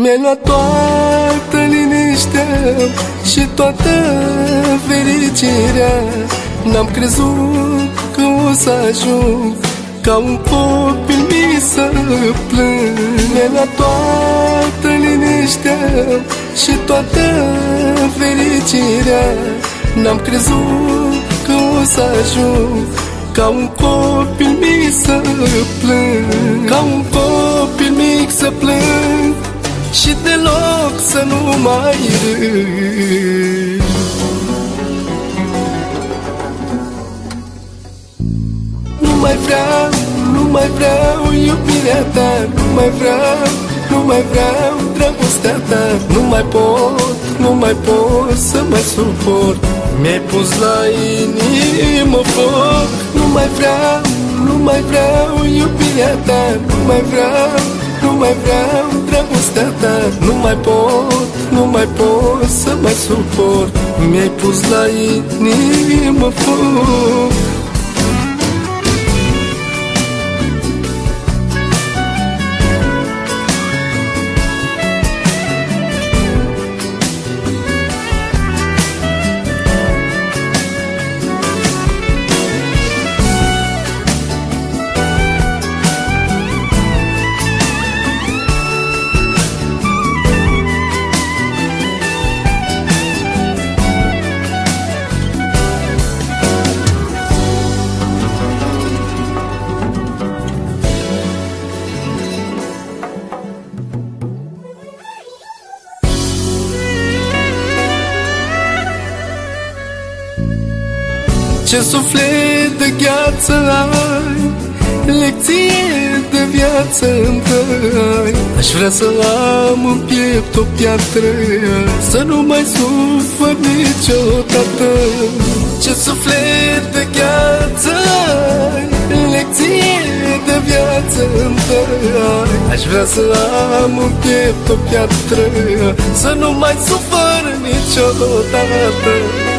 Mi-ai luat toată liniștea și toată fericirea. N-am crezut că o să ajung ca un copil mic să plâng. Mi-ai luat toată liniștea și toată fericirea. N-am crezut că o să ajung ca un copil mic să plâng. Ca un copil mic să plâng și deloc să nu mai râd. Nu mai vreau, nu mai vreau iubirea ta. Nu mai vreau, nu mai vreau dragostea ta. Nu mai pot, nu mai pot să mai suport. Mi-ai pus la inimă foc. Nu mai vreau, nu mai vreau iubirea ta. Nu mai vreau, nu mai vreau dragostea ta. Nu mai pot, nu mai pot să mai suport. Mi-ai pus la inimă foc. Ce suflet de gheață ai, lecție de viață îmi dai. Aș vrea să am în piept o piatră, să nu mai sufăr niciodată. Ce suflet de gheață ai, lecție de viață îmi dai. Aș vrea să am în piept o piatră, să nu mai sufăr niciodată.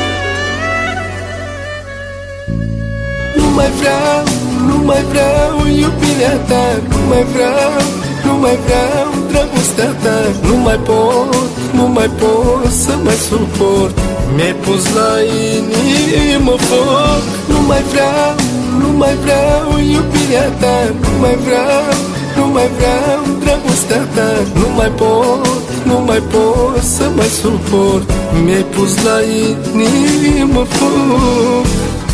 Nu mai vreau, nu mai vreau iubirea ta. Nu mai vreau, nu mai vreau dragostea ta. Nu mai pot, nu mai pot să mai suport. Mi-ai pus la inimă foc. Nu mai vreau, nu mai vreau iubirea ta. Nu mai vreau, nu mai vreau dragostea ta. Nu mai pot, nu mai pot să mai suport. Mi-ai pus la inimă foc.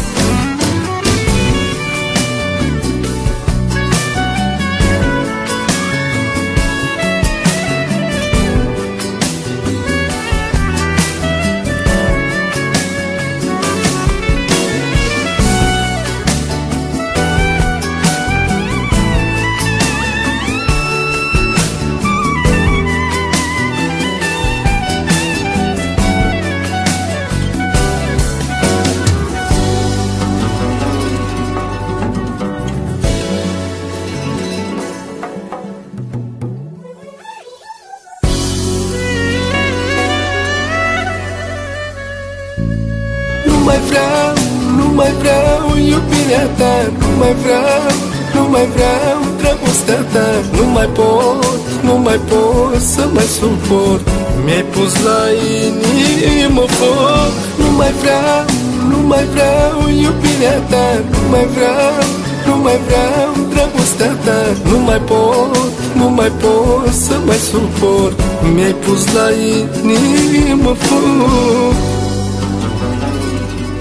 Nu mai vreau, nu mai vreau iubirea ta. Nu mai vreau, nu mai vreau dragostea ta. Nu mai pot, nu mai pot să mai suport. Mi-ai pus la inimă foc. Nu mai vreau, nu mai vreau iubirea ta. Nu mai vreau, nu mai vreau dragostea ta. Nu mai pot, nu mai pot să mai suport. Mi-ai pus la inimă foc.